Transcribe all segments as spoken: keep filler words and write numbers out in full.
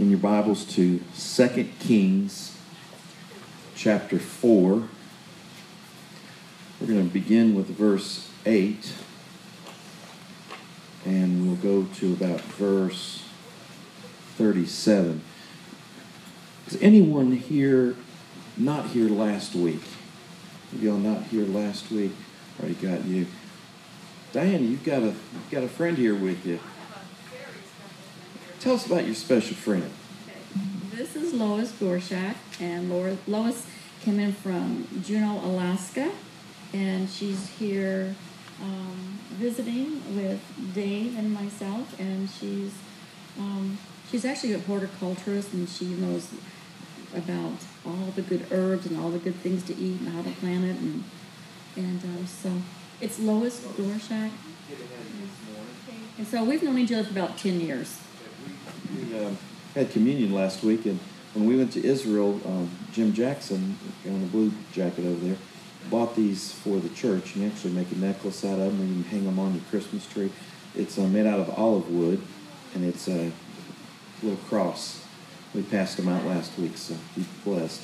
in your Bibles to Second Kings chapter four. We're going to begin with verse eight, and we'll go to about verse thirty-seven. Is anyone here not here last week? Y'all not here last week? Already got you. Diana, you've got a you've got a friend here with you. Tell us about your special friend. Okay. This is Lois Gorshak, and Lois came in from Juneau, Alaska, and she's here um, visiting with Dave and myself, and she's um, she's actually a horticulturist, and she knows about all the good herbs and all the good things to eat and how to plant it, and and um, so it's Lois Gorshak. And so we've known each other for about ten years. We uh, had communion last week, and when we went to Israel, um, Jim Jackson, on the blue jacket over there, bought these for the church. You can actually make a necklace out of them, and you can hang them on your Christmas tree. It's uh, made out of olive wood, and it's a little cross. We passed them out last week, so be blessed.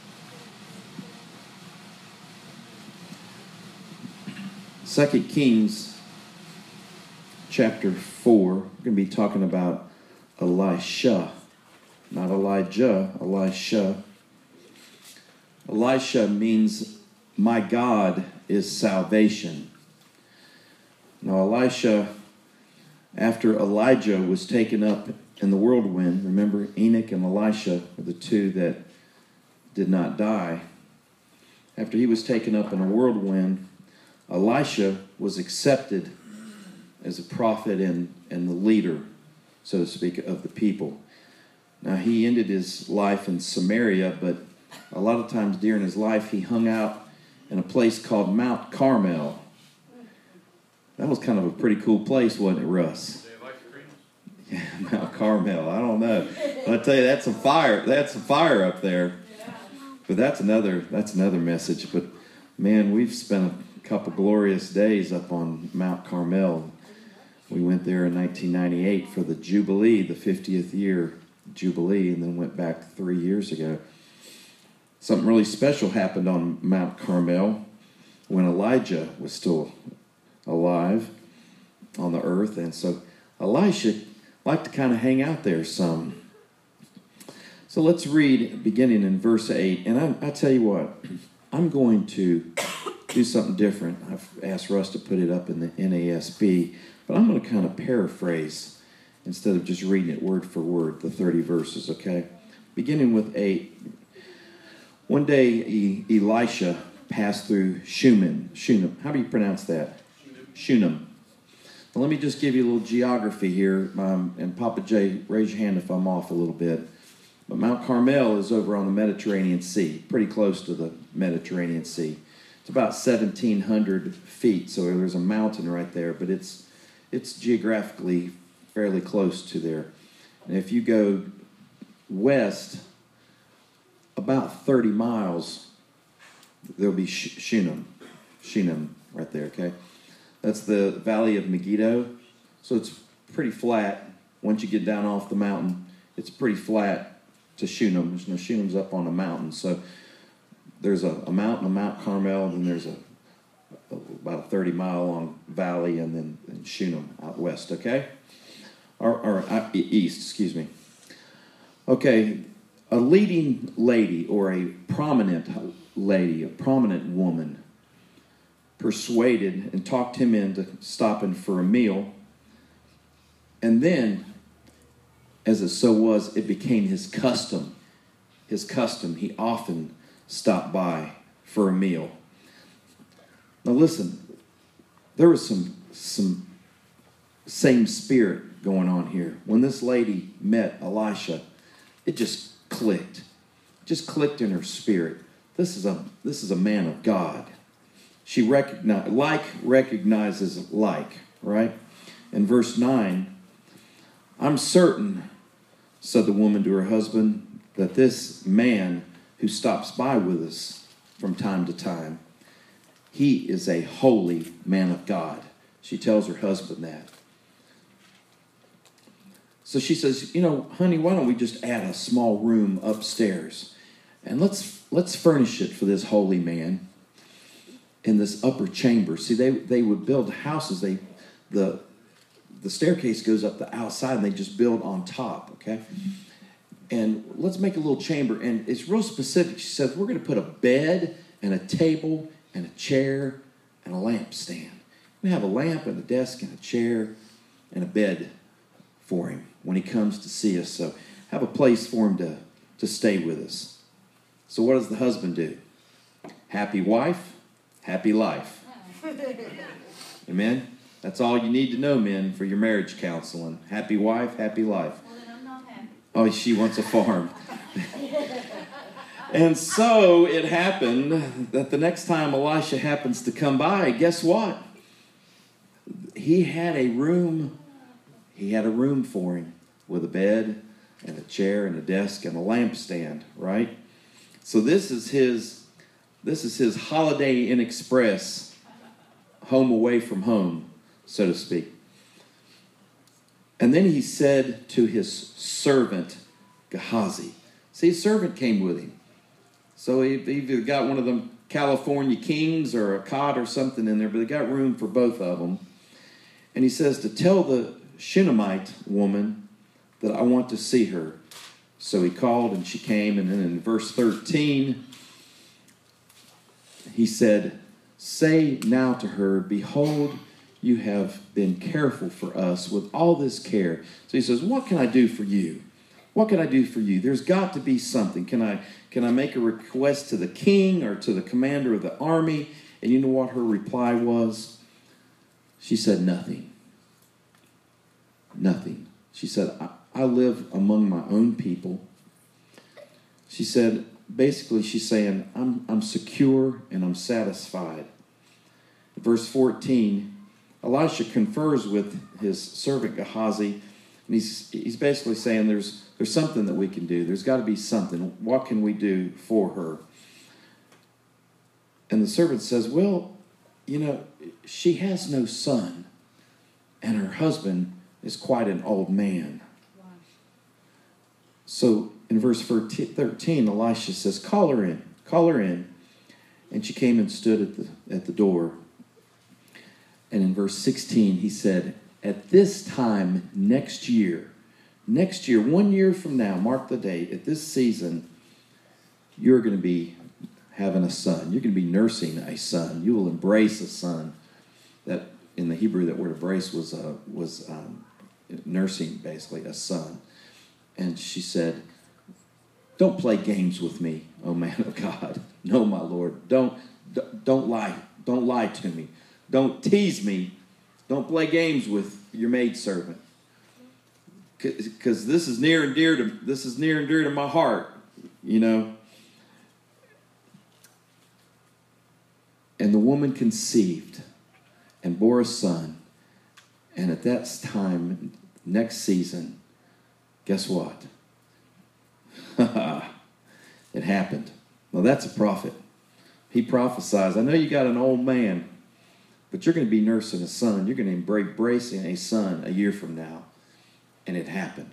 Second Kings chapter four. We're going to be talking about Elisha, not Elijah, Elisha. Elisha means my God is salvation. Now Elisha, after Elijah was taken up in the whirlwind, remember Enoch and Elisha were the two that did not die. After he was taken up in a whirlwind, Elisha was accepted as a prophet and, and the leader, so to speak, of the people. Now, he ended his life in Samaria, but a lot of times during his life, he hung out in a place called Mount Carmel. That was kind of a pretty cool place, wasn't it, Russ? Yeah, Mount Carmel. I don't know. I'll tell you, that's some fire. That's some fire up there. But that's another. That's another message. But man, we've spent a couple glorious days up on Mount Carmel. We went there in nineteen ninety-eight for the Jubilee, the fiftieth year Jubilee, and then went back three years ago. Something really special happened on Mount Carmel when Elijah was still alive on the earth, and so Elisha liked to kind of hang out there some. So let's read beginning in verse eight, and I, I tell you what, I'm going to do something different. I've asked Russ to put it up in the N A S B, but I'm going to kind of paraphrase instead of just reading it word for word, the thirty verses, okay? Beginning with eight. One day, e- Elisha passed through Shunem. Shunem. How do you pronounce that? Shunem. Now, let me just give you a little geography here, um, and Papa J, raise your hand if I'm off a little bit. But Mount Carmel is over on the Mediterranean Sea, pretty close to the Mediterranean Sea. It's about seventeen hundred feet, so there's a mountain right there, but it's it's geographically fairly close to there. And if you go west about thirty miles, there'll be Shunem, Shunem right there, okay? That's the Valley of Megiddo, so it's pretty flat. Once you get down off the mountain, it's pretty flat to Shunem. There's no Shunem's up on a mountain, so there's a, a mountain, a Mount Carmel, and then there's a, a about a thirty mile long valley, and then and Shunem out west, okay? Or, or uh, east, excuse me. Okay, a leading lady or a prominent lady, a prominent woman, persuaded and talked him into stopping for a meal, and then, as it so was, it became his custom. His custom, he often stopped by for a meal. Now listen, there was some some same spirit going on here. When this lady met Elisha, it just clicked. It just clicked in her spirit. This is a this is a man of God. She recognize like recognizes like, right? In verse nine, I'm certain, said the woman to her husband, that this man who stops by with us from time to time, he is a holy man of God. She tells her husband that. So she says, you know, honey, why don't we just add a small room upstairs? And let's let's furnish it for this holy man in this upper chamber. See, they, they would build houses. They the the staircase goes up the outside, and they just build on top, okay? And let's make a little chamber. And it's real specific. She says, we're going to put a bed and a table and a chair and a lampstand. We have a lamp and a desk and a chair and a bed for him when he comes to see us. So have a place for him to, to stay with us. So what does the husband do? Happy wife, happy life. Amen? That's all you need to know, men, for your marriage counseling. Happy wife, happy life. Well, then I'm not happy. Oh, she wants a farm. And so it happened that the next time Elisha happens to come by, guess what? He had a room. He had a room for him with a bed and a chair and a desk and a lampstand, right? So this is his this is his Holiday Inn Express, home away from home, so to speak. And then he said to his servant Gehazi. See, his servant came with him. So he either got one of them California Kings or a cot or something in there, but they got room for both of them. And he says to tell the Shunammite woman that I want to see her. So he called and she came. And then in verse thirteen, he said, say now to her, behold, you have been careful for us with all this care. So he says, what can I do for you? What can I do for you? There's got to be something. Can I, can I make a request to the king or to the commander of the army? And you know what her reply was? She said, nothing. Nothing. She said, I, I live among my own people. She said, basically she's saying, I'm, I'm secure and I'm satisfied. Verse fourteen, Elisha confers with his servant Gehazi, and he's, he's basically saying there's, there's something that we can do. There's got to be something. What can we do for her? And the servant says, well, you know, she has no son, and her husband is quite an old man. Wow. So in verse thirteen, Elisha says, call her in, call her in. And she came and stood at the, at the door. And in verse sixteen, he said, at this time next year, next year, one year from now, mark the date, at this season, you're going to be having a son. You're going to be nursing a son. You will embrace a son. That in the Hebrew, that word embrace was uh, was um, nursing, basically, a son. And she said, don't play games with me, O man of God. No, my Lord. Don't, don't lie. Don't lie to me. Don't tease me. Don't play games with your maidservant. Because this is near and dear to this is near and dear to my heart, you know. And the woman conceived and bore a son. And at that time, next season, guess what? It happened. Well, that's a prophet. He prophesies, I know you got an old man, but you're going to be nursing a son. You're going to be embracing a son a year from now. And it happened.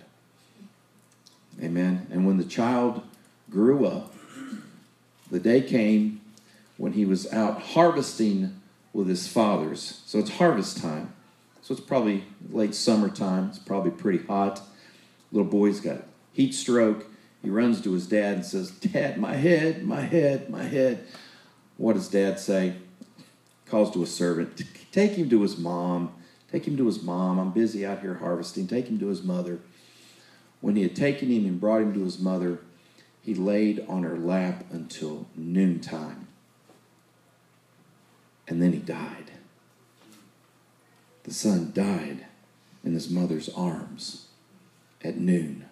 Amen. And when the child grew up, the day came when he was out harvesting with his fathers. So it's harvest time. So it's probably late summertime. It's probably pretty hot. Little boy's got heat stroke. He runs to his dad and says, Dad, my head, my head, my head. What does Dad say? Calls to a servant. Take him to his mom. Take him to his mom. I'm busy out here harvesting. Take him to his mother. When he had taken him and brought him to his mother, he laid on her lap until noontime. And then he died. The son died in his mother's arms at noon.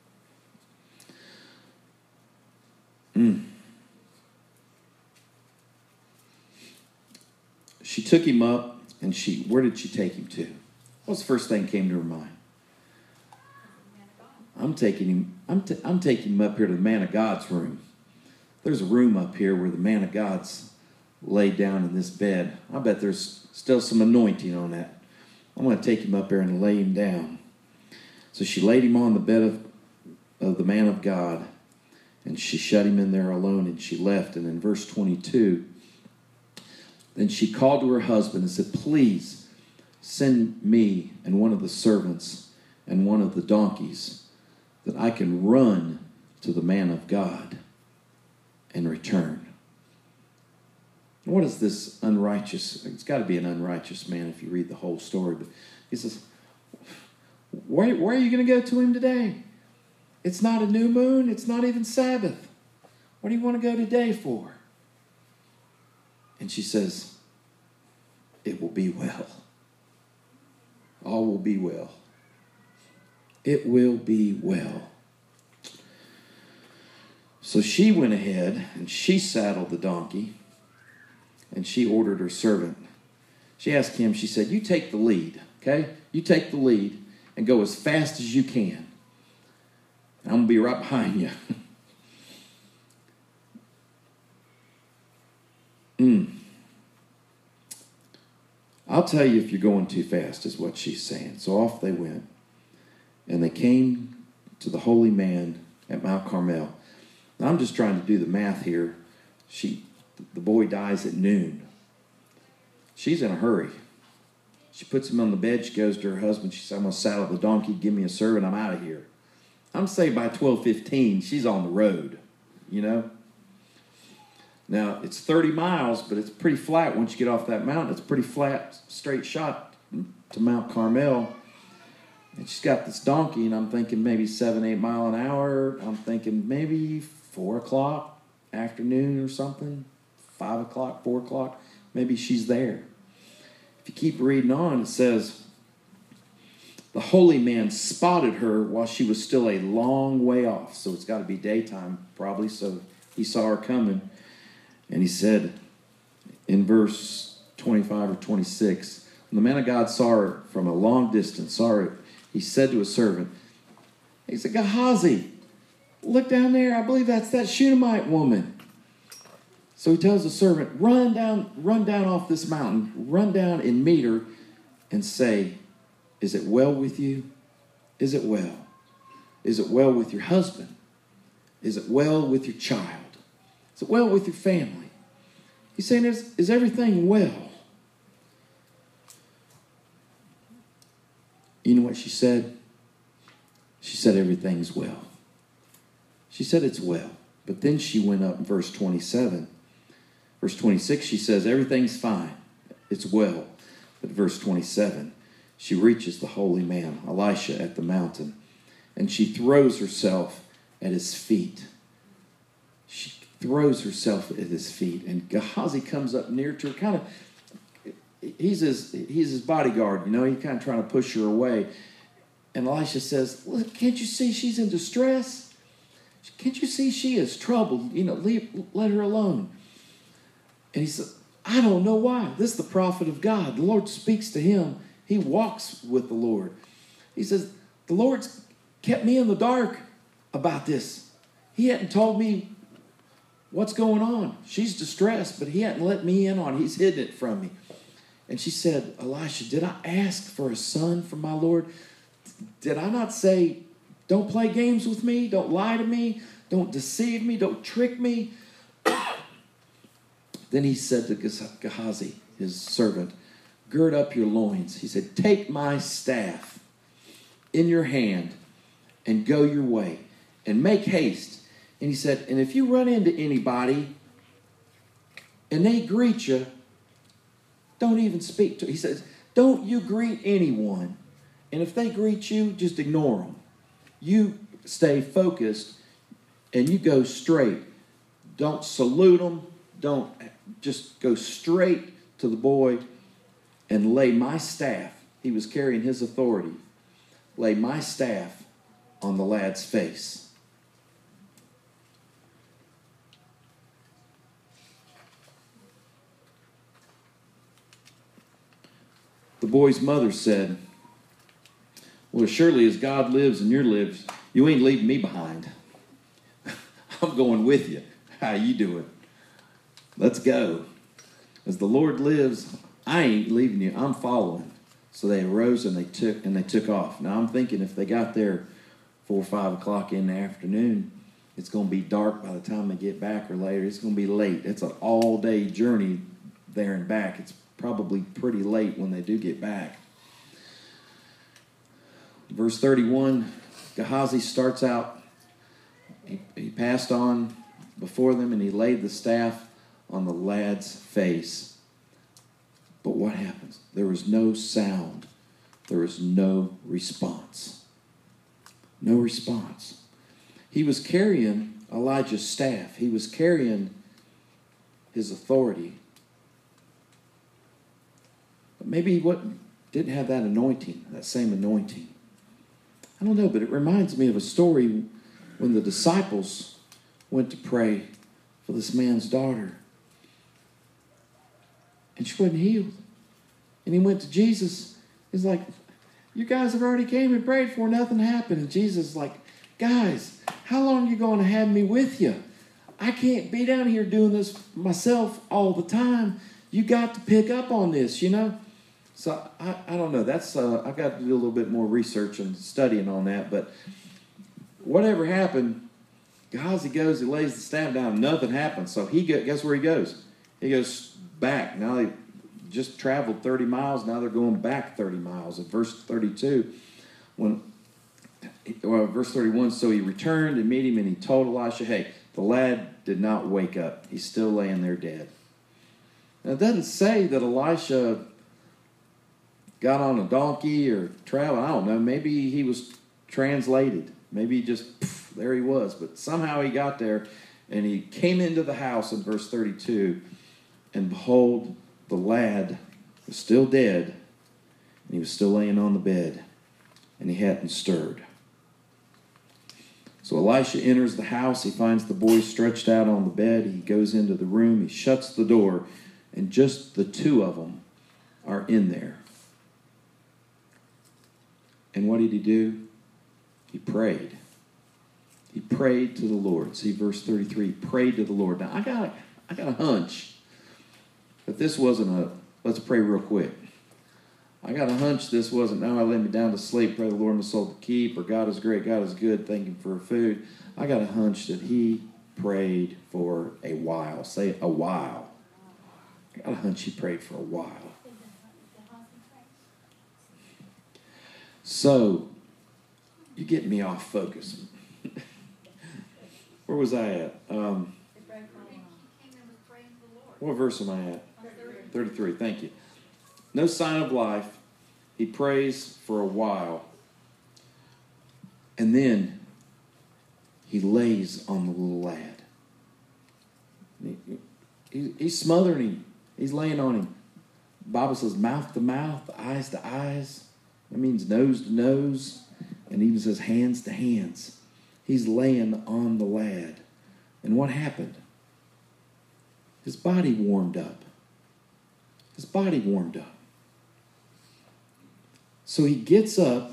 Mm. She took him up, and she, where did she take him to? What's the first thing that came to her mind? I'm taking him, I'm, t- I'm taking him up here to the man of God's room. There's a room up here where the man of God's laid down in this bed. I bet there's still some anointing on that. I'm going to take him up there and lay him down. So she laid him on the bed of, of the man of God, and she shut him in there alone, and she left. And in verse twenty-two, then she called to her husband and said, please send me and one of the servants and one of the donkeys, that I can run to the man of God and return. What is this unrighteous? It's got to be an unrighteous man if you read the whole story. But he says, where, where are you going to go to him today? It's not a new moon. It's not even Sabbath. What do you want to go today for? And she says, it will be well. All will be well. It will be well. So she went ahead and she saddled the donkey, and she ordered her servant. She asked him, she said, you take the lead, okay? You take the lead and go as fast as you can. I'm going to be right behind you. mm. I'll tell you if you're going too fast, is what she's saying. So off they went. And they came to the holy man at Mount Carmel. Now, I'm just trying to do the math here. She, the boy dies at noon. She's in a hurry. She puts him on the bed. She goes to her husband. She says, I'm going to saddle the donkey. Give me a servant. I'm out of here. I'm saying by twelve fifteen, she's on the road, you know. Now, it's thirty miles, but it's pretty flat once you get off that mountain. It's a pretty flat, straight shot to Mount Carmel. And she's got this donkey, and I'm thinking maybe seven, eight mile an hour. I'm thinking maybe four o'clock afternoon or something, five o'clock, four o'clock. Maybe she's there. If you keep reading on, it says, the holy man spotted her while she was still a long way off. So it's got to be daytime probably. So he saw her coming. And he said in verse twenty-five or twenty-six, when the man of God saw her from a long distance, saw her, he said to his servant, he said, Gehazi, look down there. I believe that's that Shunammite woman. So he tells the servant, run down, run down off this mountain, run down and meet her and say, is it well with you? Is it well? Is it well with your husband? Is it well with your child? Is it well with your family? He's saying, is, is everything well? You know what she said? She said, everything's well. She said it's well. But then she went up in verse twenty-seven. Verse twenty-six, she says, everything's fine. It's well. But verse twenty-seven, she reaches the holy man, Elisha, at the mountain, and she throws herself at his feet. She throws herself at his feet, and Gehazi comes up near to her, kind of, he's his, he's his bodyguard, you know, he's kind of trying to push her away. And Elisha says, look, can't you see she's in distress? Can't you see she is troubled? You know, leave, let her alone. And he said, I don't know why. This is the prophet of God. The Lord speaks to him. He walks with the Lord. He says, the Lord's kept me in the dark about this. He hadn't told me what's going on. She's distressed, but he hadn't let me in on it. He's hidden it from me. And she said, Elisha, did I ask for a son from my Lord? Did I not say, don't play games with me, don't lie to me, don't deceive me, don't trick me? Then he said to Gehazi, his servant, gird up your loins. He said, take my staff in your hand and go your way and make haste. And he said, and if you run into anybody and they greet you, don't even speak to. He says, don't you greet anyone. And if they greet you, just ignore them. You stay focused and you go straight. Don't salute them. Don't just go straight to the boy and lay my staff. He was carrying his authority. Lay my staff on the lad's face. The boy's mother said, well, surely as God lives and you lives, you ain't leaving me behind. I'm going with you. How you doing? Let's go. As the Lord lives, I ain't leaving you. I'm following. So they arose and they took and they took off. Now I'm thinking if they got there four or five o'clock in the afternoon, it's going to be dark by the time they get back, or later. It's going to be late. It's an all-day journey there and back. It's probably pretty late when they do get back. Verse thirty-one, Gehazi starts out. He, he passed on before them and he laid the staff on the lad's face. But what happens? There was no sound. There was no response. No response. He was carrying Elijah's staff. He was carrying his authority. But maybe he wasn't, didn't have that anointing, that same anointing. I don't know, but it reminds me of a story when the disciples went to pray for this man's daughter. And she wasn't healed. And he went to Jesus. He's like, you guys have already came and prayed for her, nothing happened. And Jesus is like, guys, how long are you going to have me with you? I can't be down here doing this myself all the time. You got to pick up on this, you know. So I, I don't know. That's uh, I've got to do a little bit more research and studying on that. But whatever happened, Gehazi goes, he lays the staff down, nothing happens. So he go, guess where he goes? He goes back. Now they just traveled thirty miles. Now they're going back thirty miles. At verse thirty-two, when well, verse thirty-one, so he returned and met him, and he told Elisha, hey, the lad did not wake up. He's still laying there dead. Now it doesn't say that Elisha got on a donkey or traveled. I don't know. Maybe he was translated. Maybe he just, poof, there he was. But somehow he got there, and he came into the house in verse thirty-two, and behold, the lad was still dead, and he was still laying on the bed, and he hadn't stirred. So Elisha enters the house. He finds the boy stretched out on the bed. He goes into the room. He shuts the door, and just the two of them are in there. And what did he do? He prayed. He prayed to the Lord. See verse thirty-three. He prayed to the Lord. Now I got, I got a hunch that this wasn't a let's pray real quick. I got a hunch this wasn't, now I lay me down to sleep, pray the Lord my soul to keep, or God is great, God is good, thank him for food. I got a hunch that he prayed for a while. Say a while. I got a hunch he prayed for a while. So, you get me off focus. Where was I at? Um, what verse am I at? thirty-three, thank you. No sign of life. He prays for a while. And then he lays on the little lad. He, he, he's smothering him. He's laying on him. The Bible says mouth to mouth, eyes to eyes. That means nose to nose. And even says hands to hands. He's laying on the lad. And what happened? His body warmed up. His body warmed up. So he gets up.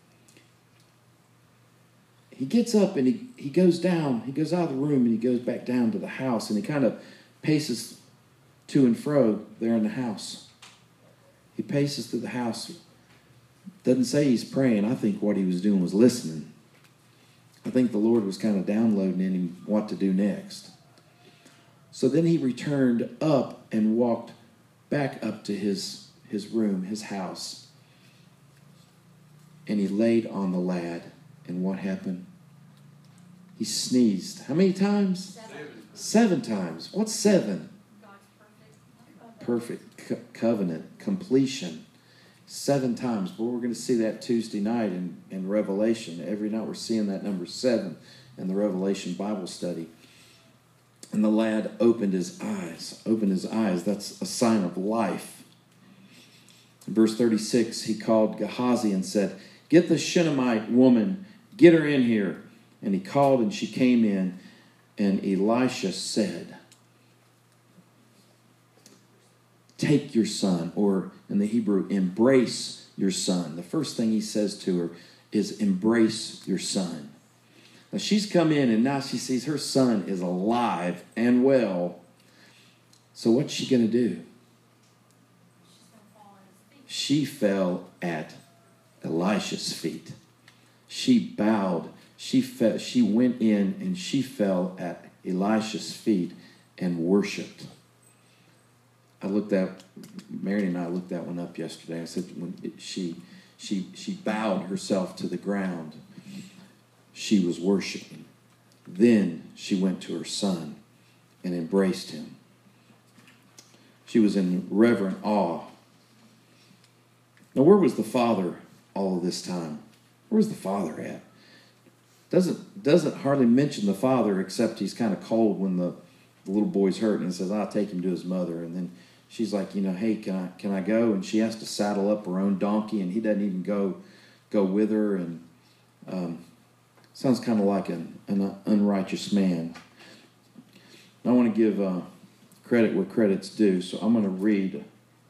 He gets up and he, he goes down. He goes out of the room and he goes back down to the house. And he kind of paces to and fro there in the house. He paces through the house. Doesn't say he's praying. I think what he was doing was listening. I think the Lord was kind of downloading in him what to do next. So then he returned up and walked back up to his, his room, his house. And he laid on the lad. And what happened? He sneezed. How many times? Seven. Seven times. What's seven? Perfect co- covenant, completion. Seven times. But we're going to see that Tuesday night in, in Revelation. Every night we're seeing that number seven in the Revelation Bible study. And the lad opened his eyes. Opened his eyes. That's a sign of life. In verse thirty-six, he called Gehazi and said, "Get the Shunammite woman, get her in here." And he called and she came in. And Elisha said, "Take your son," or in the Hebrew, embrace your son. The first thing he says to her is, embrace your son. Now she's come in and now she sees her son is alive and well. So what's she going to do? she fell at Elisha's feet. She bowed. She fe- she went in and she fell at Elisha's feet and worshiped. I looked at, Mary and I looked that one up yesterday. I said when it, she she she bowed herself to the ground, she was worshiping. Then she went to her son and embraced him. She was in reverent awe. Now, where was the father all of this time? Where was the father at? Doesn't doesn't hardly mention the father, except he's kind of cold when the, the little boy's hurt, and he says, "I'll take him to his mother." And then she's like, you know, "Hey, can I can I go?" And she has to saddle up her own donkey, and he doesn't even go go with her. And um, sounds kind of like an, an unrighteous man. I want to give uh, credit where credit's due, so I'm going to read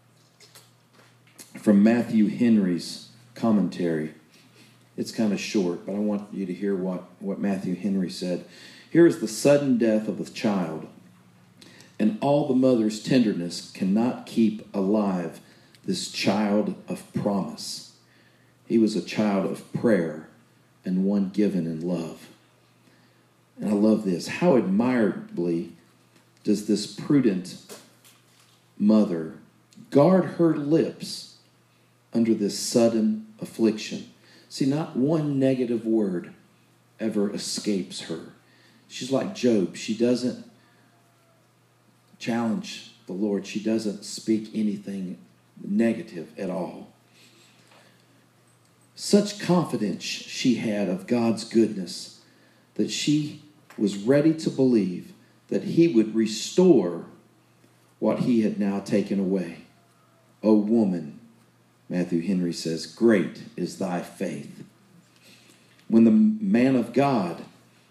from Matthew Henry's commentary. It's kind of short, but I want you to hear what, what Matthew Henry said. Here is the sudden death of a child, and all the mother's tenderness cannot keep alive this child of promise. He was a child of prayer and one given in love. And I love this. How admirably does this prudent mother guard her lips under this sudden affliction. See, not one negative word ever escapes her. She's like Job. She doesn't challenge the Lord. She doesn't speak anything negative at all. Such confidence she had of God's goodness that she was ready to believe that he would restore what he had now taken away. O woman, Matthew Henry says, great is thy faith. When the man of God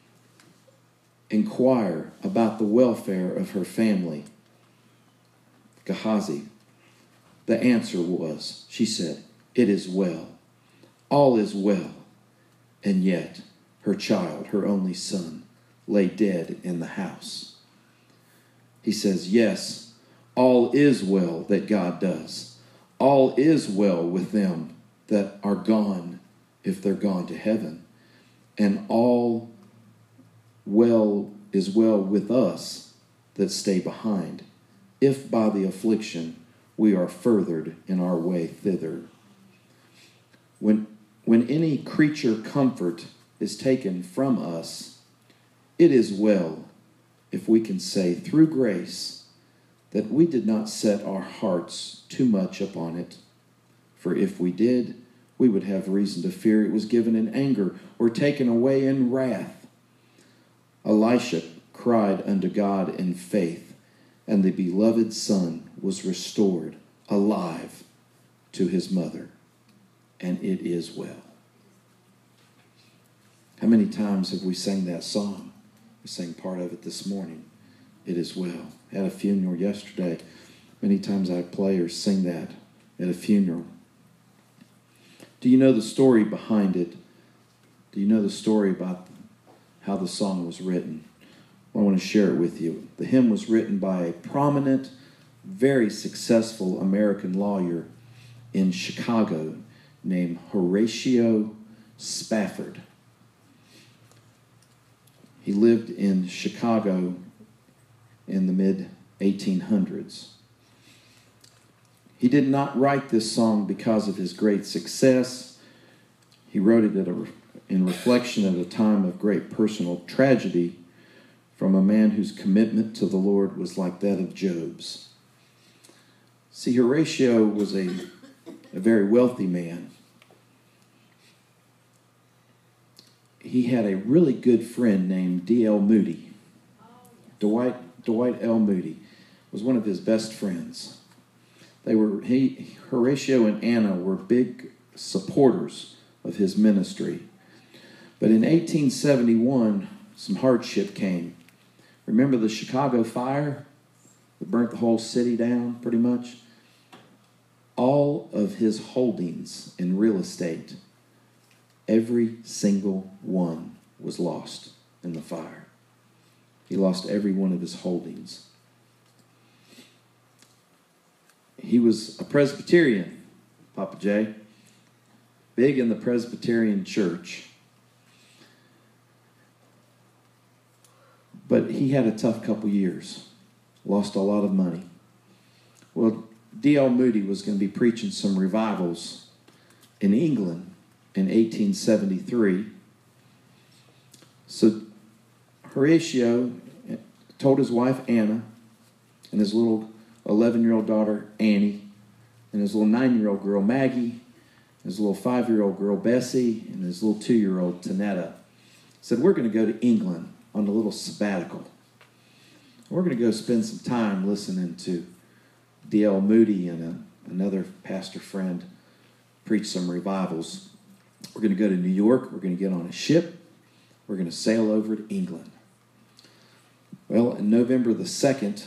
inquired about the welfare of her family, Gehazi, the answer was, she said, it is well. All is well. And yet her child, her only son, lay dead in the house. He says, yes, all is well that God does. All is well with them that are gone if they're gone to heaven. And all well is well with us that stay behind, if by the affliction we are furthered in our way thither. When, when any creature comfort is taken from us, it is well if we can say through grace that we did not set our hearts too much upon it. For if we did, we would have reason to fear it was given in anger or taken away in wrath. Elisha cried unto God in faith, and the beloved son was restored alive to his mother, and it is well. How many times have we sang that song? We sang part of it this morning. It is well. I had a funeral yesterday. Many times I play or sing that at a funeral. Do you know the story behind it? Do you know the story about how the song was written? Well, I want to share it with you. The hymn was written by a prominent, very successful American lawyer in Chicago named Horatio Spafford. He lived in Chicago in the mid eighteen hundreds. He did not write this song because of his great success. He wrote it at a, in reflection at a time of great personal tragedy from a man whose commitment to the Lord was like that of Job's. See, Horatio was a, a very wealthy man. He had a really good friend named D L Moody. Dwight Dwight L. Moody was one of his best friends. They were he Horatio and Anna were big supporters of his ministry. But in eighteen seventy-one, some hardship came. Remember the Chicago fire that burnt the whole city down pretty much? All of his holdings in real estate, every single one was lost in the fire. He lost every one of his holdings. He was a Presbyterian, Papa J. Big in the Presbyterian Church. But he had a tough couple years. Lost a lot of money. Well, D L Moody was going to be preaching some revivals in England in eighteen seventy-three. So Horatio told his wife Anna and his little eleven-year-old daughter Annie and his little nine-year-old girl Maggie, his little five-year-old girl Bessie, and his little two-year-old Tanetta. Said, we're going to go to England on a little sabbatical. We're going to go spend some time listening to D L Moody and a, another pastor friend preach some revivals. We're going to go to New York. We're going to get on a ship. We're going to sail over to England. Well, in November the second,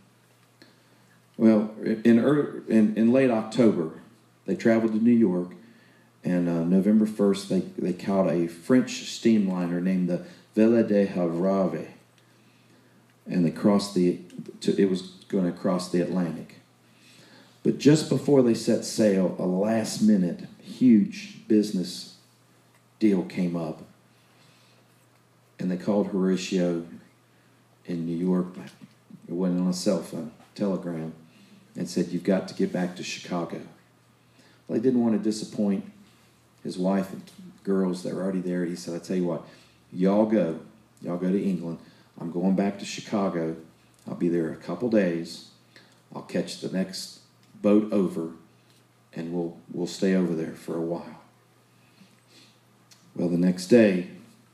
well, in, in, in late October, they traveled to New York, and uh, November first, they, they caught a French steamliner named the Villa de Havre, and they crossed the, to, it was going to cross the Atlantic. But just before they set sail, a last-minute, huge business deal came up, and they called Horatio in New York. It wasn't on a cell phone, telegram, and said, you've got to get back to Chicago. Well, he didn't want to disappoint his wife and girls that were already there. He said, I tell you what, y'all go. Y'all go to England. I'm going back to Chicago. I'll be there a couple days. I'll catch the next boat over, and we'll we'll stay over there for a while. Well, the next day,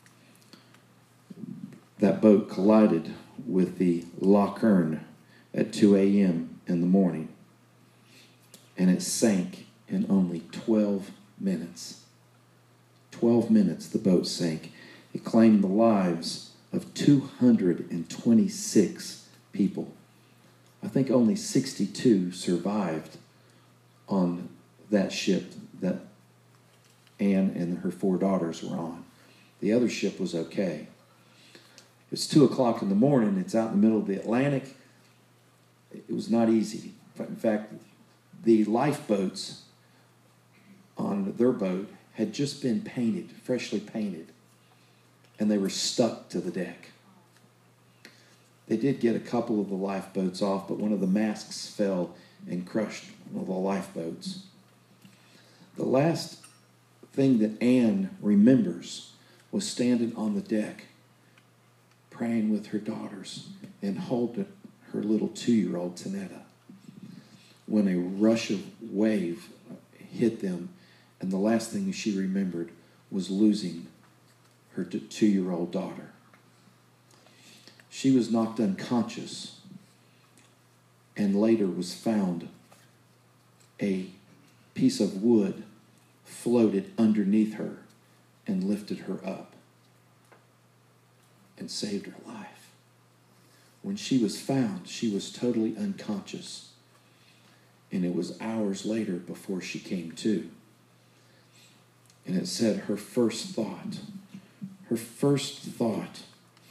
that boat collided with the Loch Earn at two a.m. in the morning, and it sank in only twelve minutes. twelve minutes the boat sank. It claimed the lives of two hundred twenty-six people. I think only sixty-two survived on that ship that Anne and her four daughters were on. The other ship was okay. It's two o'clock in the morning. It's out in the middle of the Atlantic. It was not easy. In fact, the lifeboats on their boat had just been painted, freshly painted, and they were stuck to the deck. They did get a couple of the lifeboats off, but one of the masts fell and crushed one of the lifeboats. The last thing that Anne remembers was standing on the deck, praying with her daughters and holding her little two-year-old Tanetta, when a rush of wave hit them, and the last thing she remembered was losing her two-year-old daughter. She was knocked unconscious, and later was found a piece of wood floated underneath her and lifted her up and saved her life. When she was found, she was totally unconscious, and it was hours later before she came to. And it said her first thought, her first thought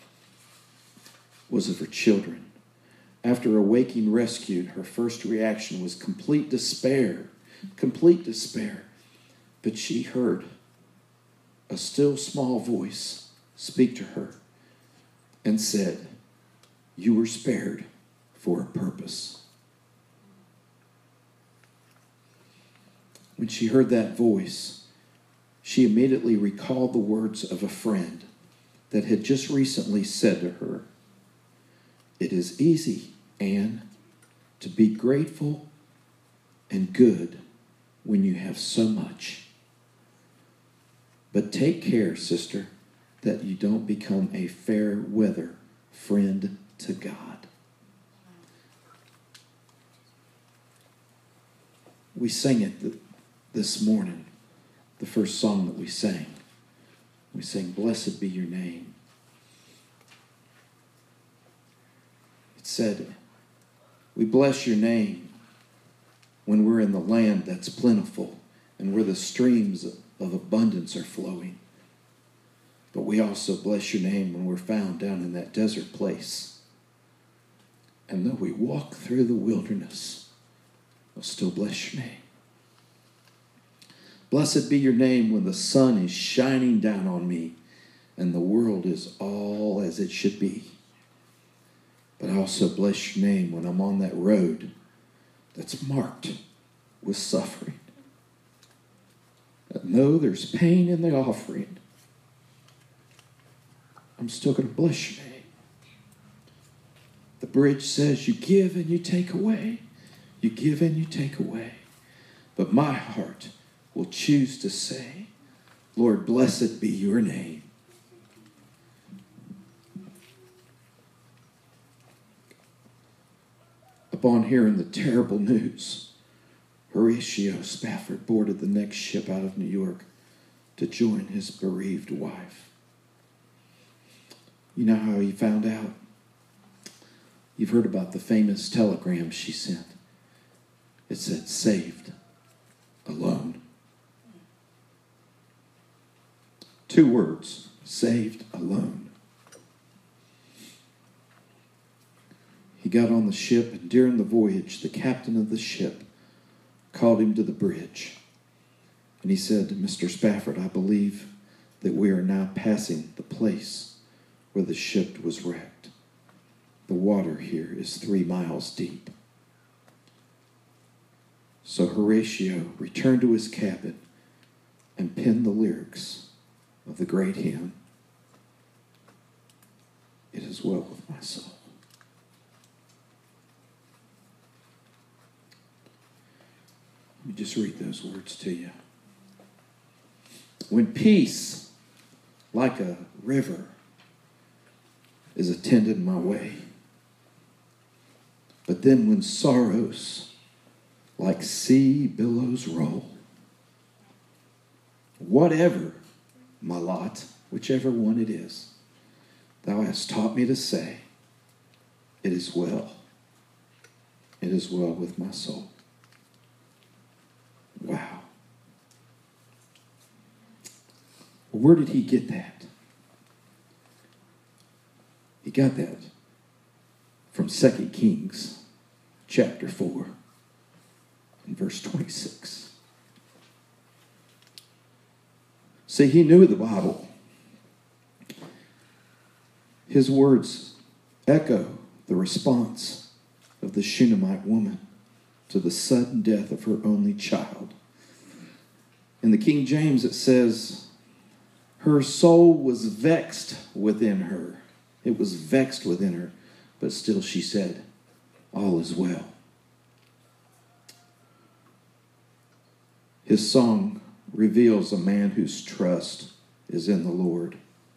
was of her children. After a waking rescued, her first reaction was complete despair, complete despair. But she heard a still small voice speak to her and said, you were spared for a purpose. When she heard that voice, she immediately recalled the words of a friend that had just recently said to her, it is easy, Anne, to be grateful and good when you have so much. But take care, sister, that you don't become a fair weather friend to God. We sang it th- this morning, the first song that we sang. We sang, blessed be your name. It said, we bless your name when we're in the land that's plentiful and where the streams of abundance are flowing. But we also bless your name when we're found down in that desert place. And though we walk through the wilderness, we'll still bless your name. Blessed be your name when the sun is shining down on me and the world is all as it should be. But I also bless your name when I'm on that road that's marked with suffering. And though there's pain in the offering, I'm still going to bless your name. The bridge says you give and you take away. You give and you take away. But my heart will choose to say, Lord, blessed be your name. Upon hearing the terrible news, Horatio Spafford boarded the next ship out of New York to join his bereaved wife. You know how he found out? You've heard about the famous telegram she sent. It said, saved, alone. Two words, saved, alone. He got on the ship, and during the voyage, the captain of the ship called him to the bridge. And he said, Mister Spafford, I believe that we are now passing the place where the ship was wrecked. The water here is three miles deep. So Horatio returned to his cabin and penned the lyrics of the great hymn, It Is Well With My Soul. Let me just read those words to you. When peace, like a river, is attending my way, but then when sorrows like sea billows roll, whatever my lot, whichever one it is, thou hast taught me to say, it is well. It is well with my soul. Wow. Where did he get that? He got that from Second Kings chapter four and verse twenty-six. See, he knew the Bible. His words echo the response of the Shunammite woman to the sudden death of her only child. In the King James it says, her soul was vexed within her. It was vexed within her, but still she said, all is well. His song reveals a man whose trust is in the Lord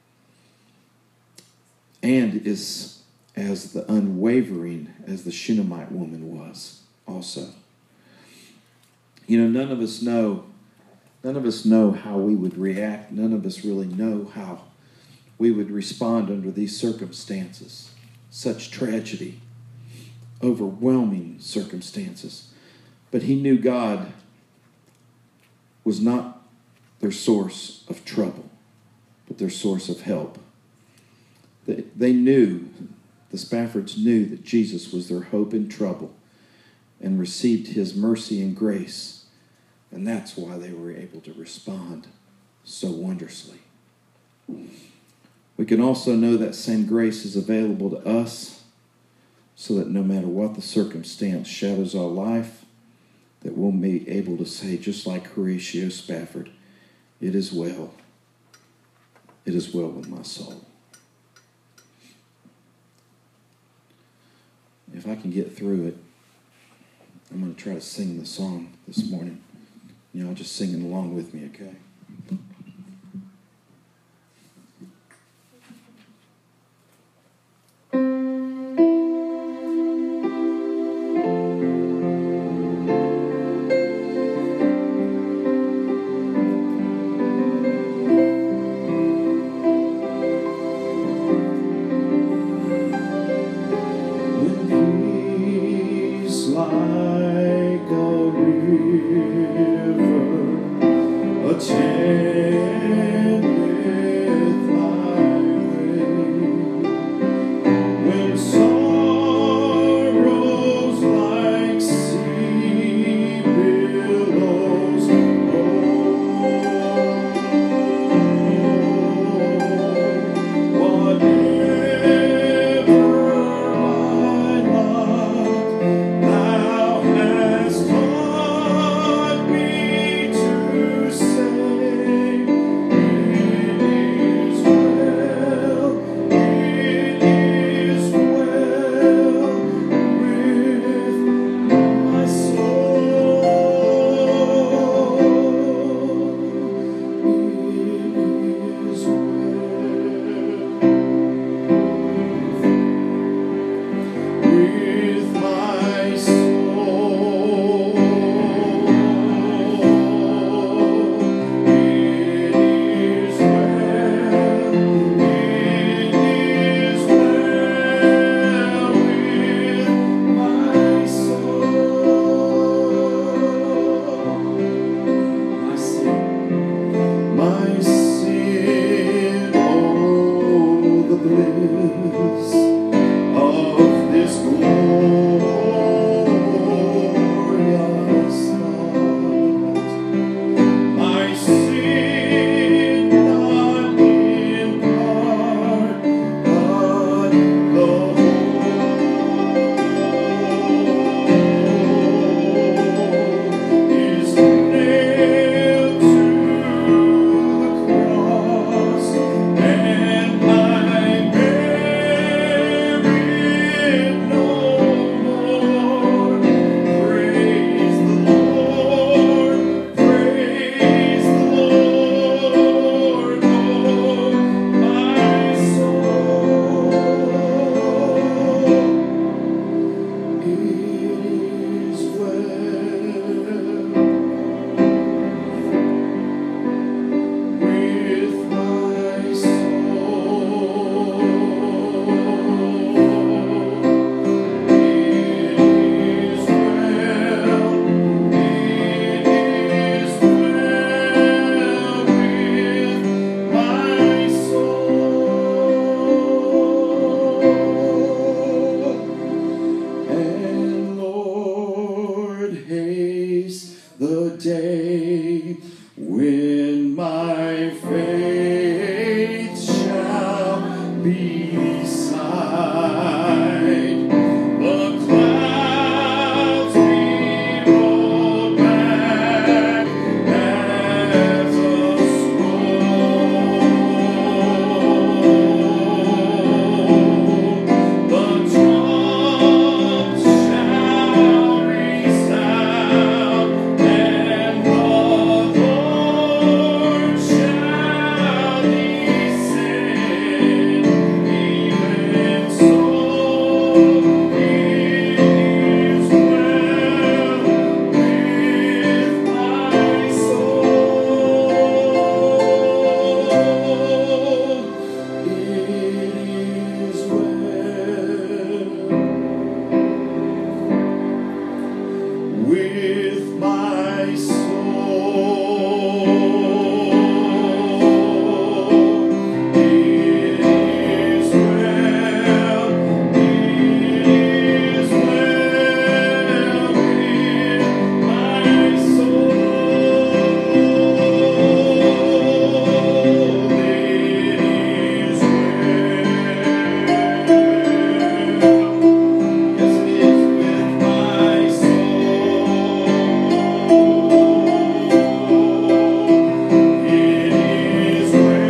and is as the unwavering as the Shunammite woman was also. You know, none of us know, none of us know how we would react. None of us really know how we would respond under these circumstances. Such tragedy, overwhelming circumstances. But he knew God was not their source of trouble, but their source of help. They, they knew, the Spaffords knew that Jesus was their hope in trouble and received his mercy and grace. And that's why they were able to respond so wondrously. We can also know that same grace is available to us so that no matter what the circumstance shadows our life, that we'll be able to say, just like Horatio Spafford, it is well. It is well with my soul. If I can get through it, I'm going to try to sing the song this morning. You know, just singing along with me, okay? Like a river, a of this glorious night. My sin not in part, but the whole is nailed to the cross, and I bear it no more. Praise the Lord, praise the Lord, oh my soul. It is well with my soul. It is well, it is well with my soul. And Lord, haste the day when my faith shall be sight. The clouds be rolled back as a scroll. The trump shall resound, and the Lord shall descend. Even so, it is well with my soul. It is well with my soul. It is well, it is well with my soul. It is well. Yes, it is with my soul. It is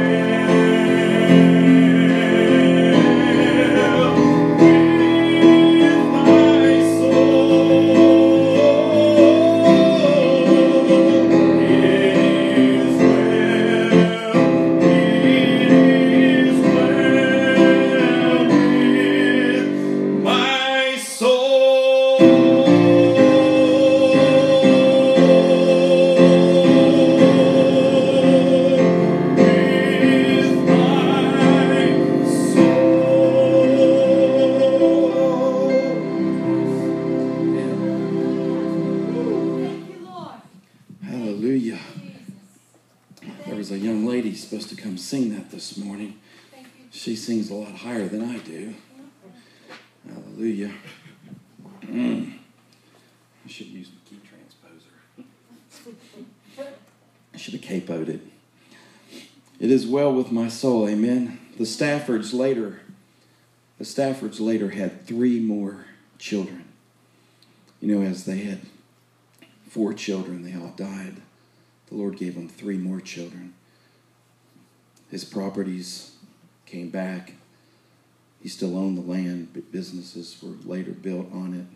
Hallelujah. There was a young lady supposed to come sing that this morning. She sings a lot higher than I do. Hallelujah. Mm. I should use my key transposer. I should have capoed it. It is well with my soul. Amen. The Staffords later, the Staffords later had three more children. You know, as they had four children, they all died. The Lord gave them three more children. His properties came back. He still owned the land, but businesses were later built on it.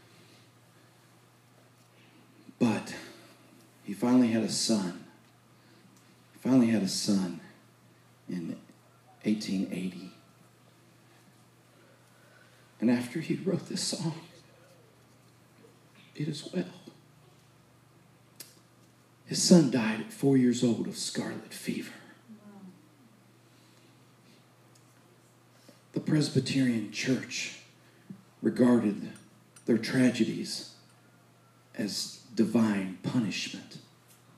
But he finally had a son. He finally had a son in eighteen eighty. And after he wrote this song, it is well. His son died at four years old of scarlet fever. The Presbyterian Church regarded their tragedies as divine punishment.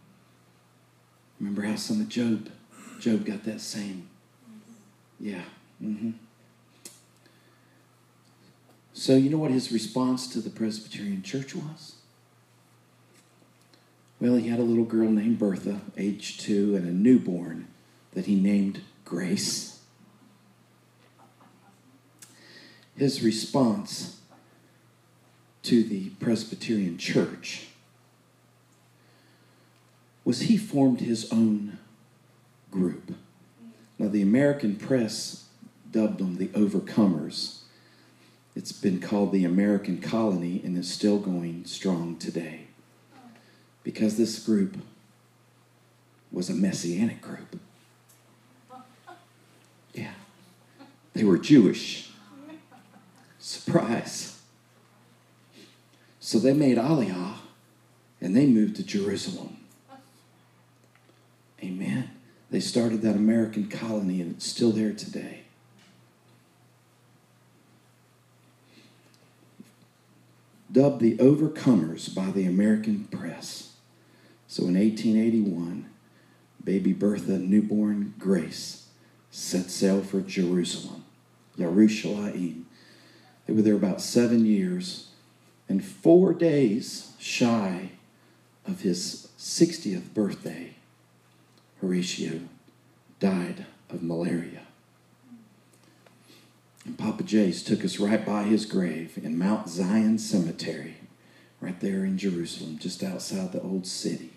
Remember how some of Job, Job got that same, yeah, Mm-hmm. So you know what his response to the Presbyterian Church was? Well, he had a little girl named Bertha, age two, and a newborn that he named Grace. His response to the Presbyterian Church was he formed his own group. Now, the American press dubbed them the Overcomers. It's been called the American Colony and is still going strong today. Because this group was a Messianic group. Yeah. They were Jewish. Surprise. So they made Aliyah and they moved to Jerusalem. Amen. They started that American colony and it's still there today. Dubbed the Overcomers by the American press. So in eighteen eighty-one, baby Bertha, newborn Grace, set sail for Jerusalem, Yerushalayim. They were there about seven years, and four days shy of his sixtieth birthday, Horatio died of malaria. And Papa Jace took us right by his grave in Mount Zion Cemetery, right there in Jerusalem, just outside the old city.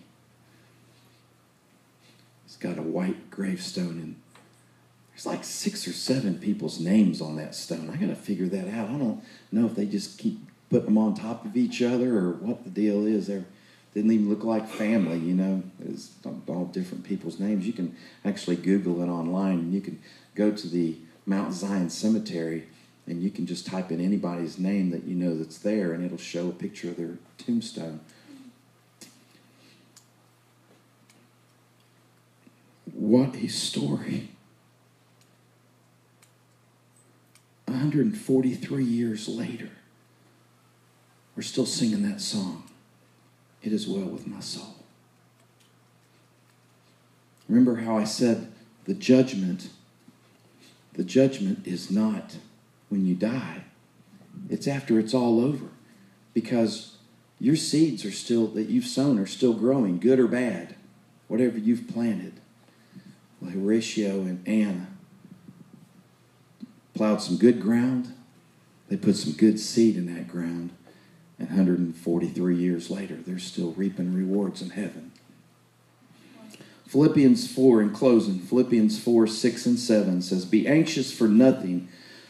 He's got a white gravestone, and there's like six or seven people's names on that stone. I got to figure that out. I don't know if they just keep putting them on top of each other or what the deal is. They didn't even look like family, you know. It's all different people's names. You can actually Google it online, and you can go to the Mount Zion Cemetery, and you can just type in anybody's name that you know that's there, and it'll show a picture of their tombstone. What a story. one hundred forty-three years later, we're still singing that song, It Is Well With My Soul. Remember how I said the judgment, the judgment is not when you die. It's after it's all over. Because your seeds are still, that you've sown are still growing, good or bad, whatever you've planted. Well, Horatio and Anna plowed some good ground. They put some good seed in that ground. And one hundred forty-three years later, they're still reaping rewards in heaven. Philippians four, in closing, Philippians four, six and seven says, be anxious for nothing,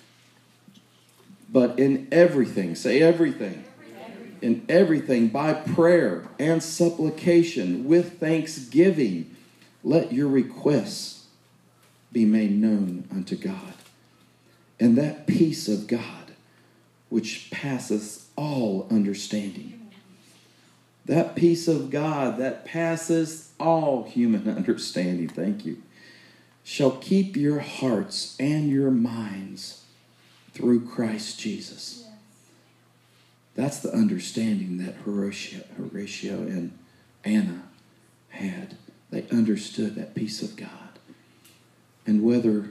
but in everything, say everything, everything. In everything, by prayer and supplication, with thanksgiving, let your requests be made known unto God. And that peace of God, which passeth all understanding, that peace of God that passes all human understanding, thank you, shall keep your hearts and your minds through Christ Jesus. Yes. That's the understanding that Horatio, Horatio and Anna had. They understood that peace of God. And whether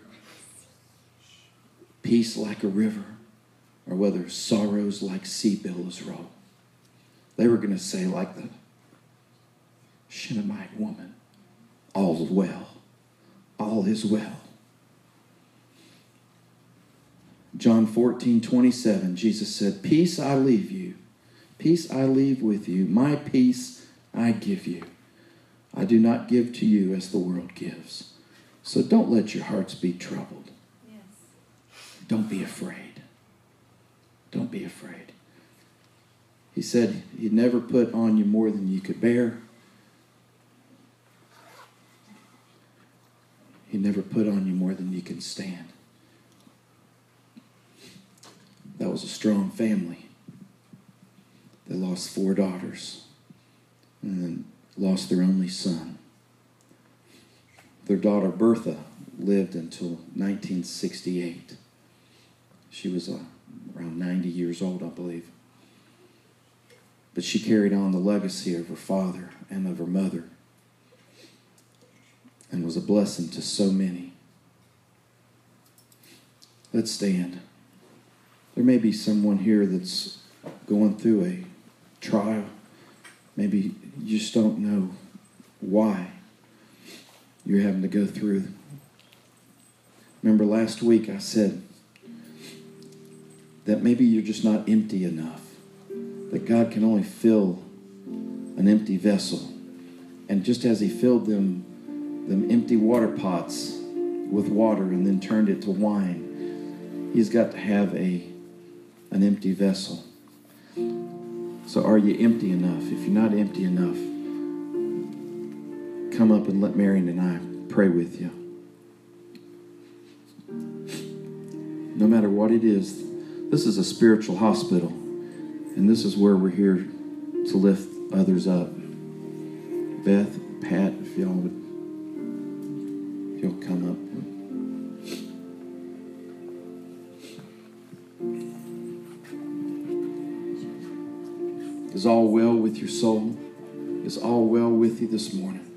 peace like a river or whether sorrows like sea billows roll, they were going to say like the Shunammite woman, all is well, all is well. John fourteen, twenty-seven, Jesus said, peace I leave you, peace I leave with you, my peace I give you. I do not give to you as the world gives. So don't let your hearts be troubled. Yes. Don't be afraid. Don't be afraid. He said he'd never put on you more than you could bear. He never put on you more than you can stand. That was a strong family. They lost four daughters and then lost their only son. Their daughter Bertha lived until nineteen sixty-eight. She was uh, around ninety years old, I believe. But she carried on the legacy of her father and of her mother and was a blessing to so many. Let's stand. There may be someone here that's going through a trial. Maybe you just don't know why you're having to go through. Remember last week I said that maybe you're just not empty enough. That God can only fill an empty vessel. And just as he filled them, them empty water pots with water and then turned it to wine, he's got to have a an empty vessel. So are you empty enough? If you're not empty enough, come up and let Marion and I pray with you. No matter what it is, this is a spiritual hospital, and this is where we're here to lift others up. Beth, Pat, if y'all would, if you'll come up. Is all well with your soul? Is all well with you this morning?